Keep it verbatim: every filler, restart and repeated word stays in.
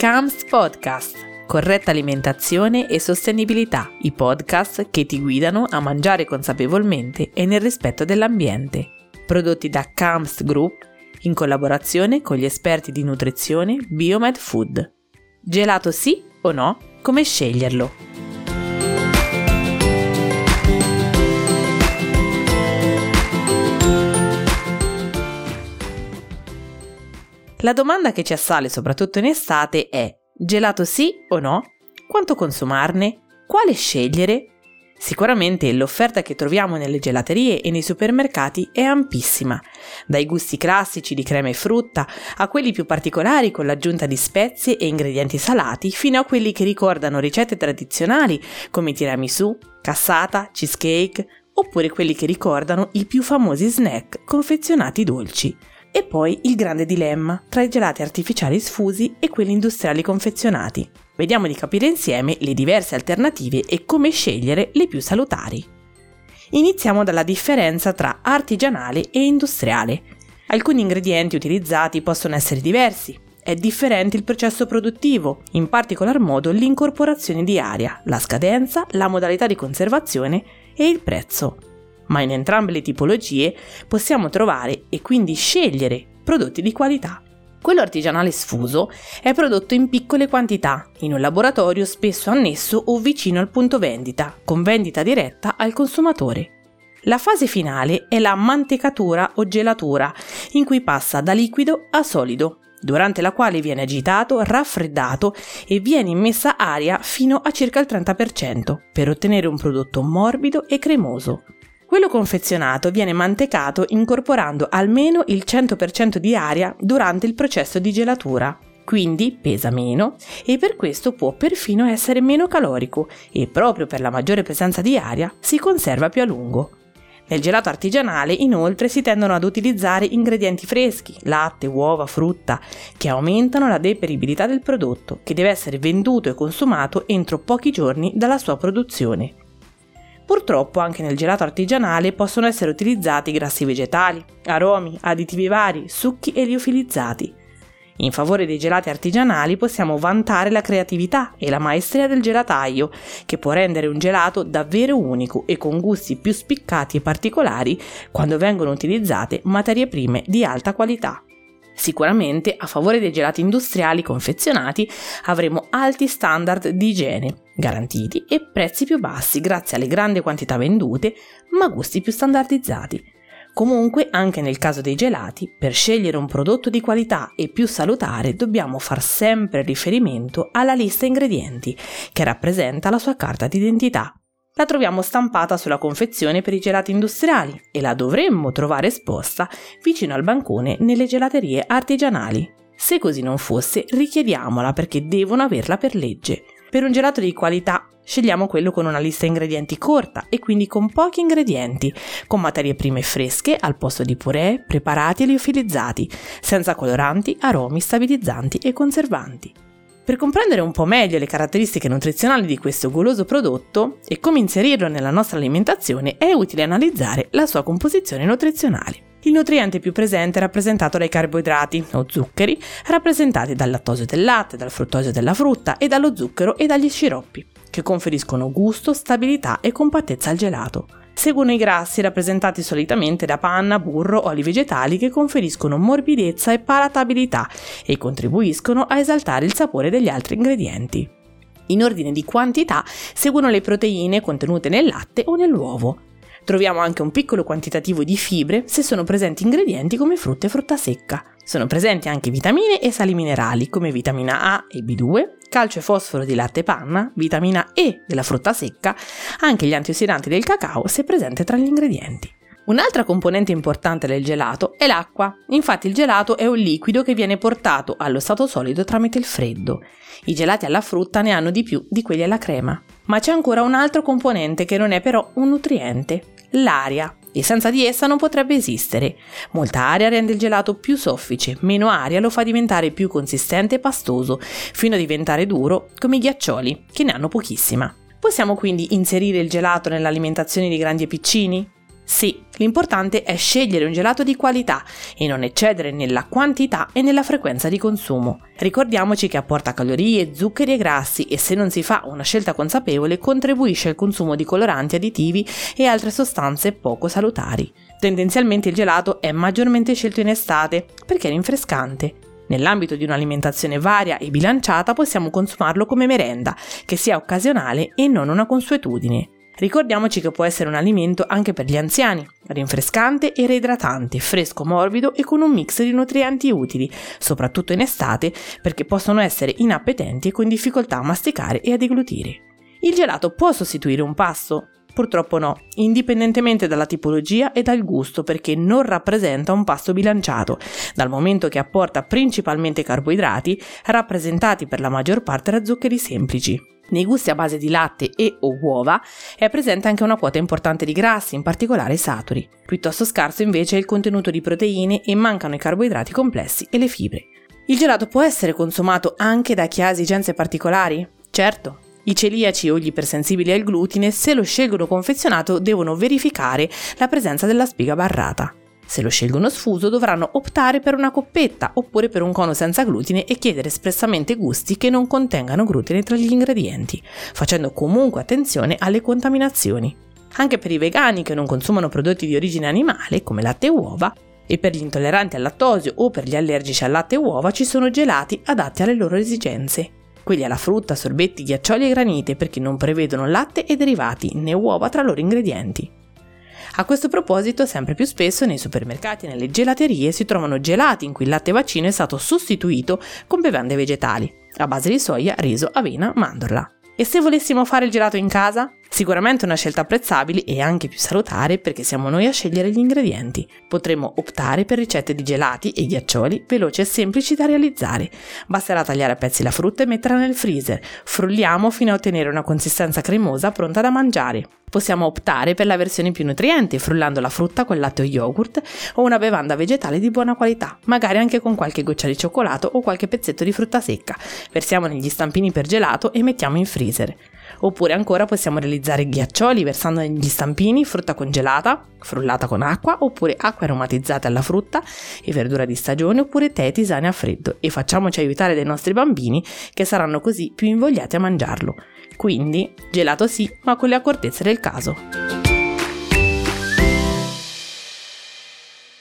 C A M S Podcast, corretta alimentazione e sostenibilità, i podcast che ti guidano a mangiare consapevolmente e nel rispetto dell'ambiente. Prodotti da C A M S Group in collaborazione con gli esperti di nutrizione Biomed Food. Gelato sì o no? Come sceglierlo? La domanda che ci assale soprattutto in estate è: gelato sì o no? Quanto consumarne? Quale scegliere? Sicuramente l'offerta che troviamo nelle gelaterie e nei supermercati è ampissima, dai gusti classici di crema e frutta a quelli più particolari con l'aggiunta di spezie e ingredienti salati, fino a quelli che ricordano ricette tradizionali come tiramisù, cassata, cheesecake, oppure quelli che ricordano i più famosi snack confezionati dolci. E poi il grande dilemma tra i gelati artificiali sfusi e quelli industriali confezionati. Vediamo di capire insieme le diverse alternative e come scegliere le più salutari. Iniziamo dalla differenza tra artigianale e industriale. Alcuni ingredienti utilizzati possono essere diversi. È differente il processo produttivo, in particolar modo l'incorporazione di aria, la scadenza, la modalità di conservazione e il prezzo. Ma in entrambe le tipologie possiamo trovare e quindi scegliere prodotti di qualità. Quello artigianale sfuso è prodotto in piccole quantità, in un laboratorio spesso annesso o vicino al punto vendita, con vendita diretta al consumatore. La fase finale è la mantecatura o gelatura, in cui passa da liquido a solido, durante la quale viene agitato, raffreddato e viene immessa aria fino a circa il trenta per cento, per ottenere un prodotto morbido e cremoso. Quello confezionato viene mantecato incorporando almeno il cento per cento di aria durante il processo di gelatura, quindi pesa meno e per questo può perfino essere meno calorico e proprio per la maggiore presenza di aria si conserva più a lungo. Nel gelato artigianale inoltre si tendono ad utilizzare ingredienti freschi, latte, uova, frutta, che aumentano la deperibilità del prodotto, che deve essere venduto e consumato entro pochi giorni dalla sua produzione. Purtroppo anche nel gelato artigianale possono essere utilizzati grassi vegetali, aromi, additivi vari, succhi e liofilizzati. In favore dei gelati artigianali possiamo vantare la creatività e la maestria del gelataio, che può rendere un gelato davvero unico e con gusti più spiccati e particolari quando vengono utilizzate materie prime di alta qualità. Sicuramente a favore dei gelati industriali confezionati avremo alti standard di igiene, garantiti e prezzi più bassi grazie alle grandi quantità vendute, ma gusti più standardizzati. Comunque, anche nel caso dei gelati, per scegliere un prodotto di qualità e più salutare dobbiamo far sempre riferimento alla lista ingredienti, che rappresenta la sua carta d'identità. La troviamo stampata sulla confezione per i gelati industriali e la dovremmo trovare esposta vicino al bancone nelle gelaterie artigianali. Se così non fosse, richiediamola perché devono averla per legge. Per un gelato di qualità scegliamo quello con una lista ingredienti corta e quindi con pochi ingredienti, con materie prime fresche al posto di purè, preparati e liofilizzati, senza coloranti, aromi, stabilizzanti e conservanti. Per comprendere un po' meglio le caratteristiche nutrizionali di questo goloso prodotto e come inserirlo nella nostra alimentazione è utile analizzare la sua composizione nutrizionale. Il nutriente più presente è rappresentato dai carboidrati o zuccheri, rappresentati dal lattosio del latte, dal fruttosio della frutta e dallo zucchero e dagli sciroppi, che conferiscono gusto, stabilità e compattezza al gelato. Seguono i grassi rappresentati solitamente da panna, burro, oli vegetali che conferiscono morbidezza e palatabilità e contribuiscono a esaltare il sapore degli altri ingredienti. In ordine di quantità seguono le proteine contenute nel latte o nell'uovo. Troviamo anche un piccolo quantitativo di fibre se sono presenti ingredienti come frutta e frutta secca. Sono presenti anche vitamine e sali minerali come vitamina A e B due, calcio e fosforo di latte e panna, vitamina E della frutta secca, anche gli antiossidanti del cacao se presente tra gli ingredienti. Un'altra componente importante del gelato è l'acqua. Infatti il gelato è un liquido che viene portato allo stato solido tramite il freddo. I gelati alla frutta ne hanno di più di quelli alla crema. Ma c'è ancora un altro componente che non è però un nutriente, l'aria. E senza di essa non potrebbe esistere. Molta aria rende il gelato più soffice, meno aria lo fa diventare più consistente e pastoso, fino a diventare duro come i ghiaccioli, che ne hanno pochissima. Possiamo quindi inserire il gelato nell'alimentazione di grandi e piccini? Sì, l'importante è scegliere un gelato di qualità e non eccedere nella quantità e nella frequenza di consumo. Ricordiamoci che apporta calorie, zuccheri e grassi e se non si fa una scelta consapevole contribuisce al consumo di coloranti, additivi e altre sostanze poco salutari. Tendenzialmente il gelato è maggiormente scelto in estate perché è rinfrescante. Nell'ambito di un'alimentazione varia e bilanciata possiamo consumarlo come merenda, che sia occasionale e non una consuetudine. Ricordiamoci che può essere un alimento anche per gli anziani, rinfrescante e reidratante, fresco, morbido e con un mix di nutrienti utili, soprattutto in estate perché possono essere inappetenti e con difficoltà a masticare e a deglutire. Il gelato può sostituire un pasto? Purtroppo no, indipendentemente dalla tipologia e dal gusto perché non rappresenta un pasto bilanciato, dal momento che apporta principalmente carboidrati, rappresentati per la maggior parte da zuccheri semplici. Nei gusti a base di latte e o uova è presente anche una quota importante di grassi, in particolare saturi. Piuttosto scarso invece è il contenuto di proteine e mancano i carboidrati complessi e le fibre. Il gelato può essere consumato anche da chi ha esigenze particolari? Certo. I celiaci o gli ipersensibili al glutine, se lo scelgono confezionato, devono verificare la presenza della spiga barrata. Se lo scelgono sfuso dovranno optare per una coppetta oppure per un cono senza glutine e chiedere espressamente gusti che non contengano glutine tra gli ingredienti, facendo comunque attenzione alle contaminazioni. Anche per i vegani che non consumano prodotti di origine animale come latte e uova e per gli intolleranti al lattosio o per gli allergici al latte e uova ci sono gelati adatti alle loro esigenze. Quelli alla frutta, sorbetti, ghiaccioli e granite perché non prevedono latte e derivati né uova tra loro ingredienti. A questo proposito, sempre più spesso nei supermercati e nelle gelaterie si trovano gelati in cui il latte vaccino è stato sostituito con bevande vegetali, a base di soia, riso, avena, mandorla. E se volessimo fare il gelato in casa? Sicuramente una scelta apprezzabile e anche più salutare perché siamo noi a scegliere gli ingredienti. Potremmo optare per ricette di gelati e ghiaccioli veloci e semplici da realizzare. Basterà tagliare a pezzi la frutta e metterla nel freezer. Frulliamo fino a ottenere una consistenza cremosa pronta da mangiare. Possiamo optare per la versione più nutriente, frullando la frutta con latte o yogurt o una bevanda vegetale di buona qualità, magari anche con qualche goccia di cioccolato o qualche pezzetto di frutta secca. Versiamo negli stampini per gelato e mettiamo in freezer. Oppure ancora possiamo realizzare ghiaccioli versando negli stampini frutta congelata, frullata con acqua, oppure acque aromatizzate alla frutta e verdura di stagione, oppure tè e tisane a freddo e facciamoci aiutare dai nostri bambini che saranno così più invogliati a mangiarlo. Quindi, gelato sì, ma con le accortezze del caso.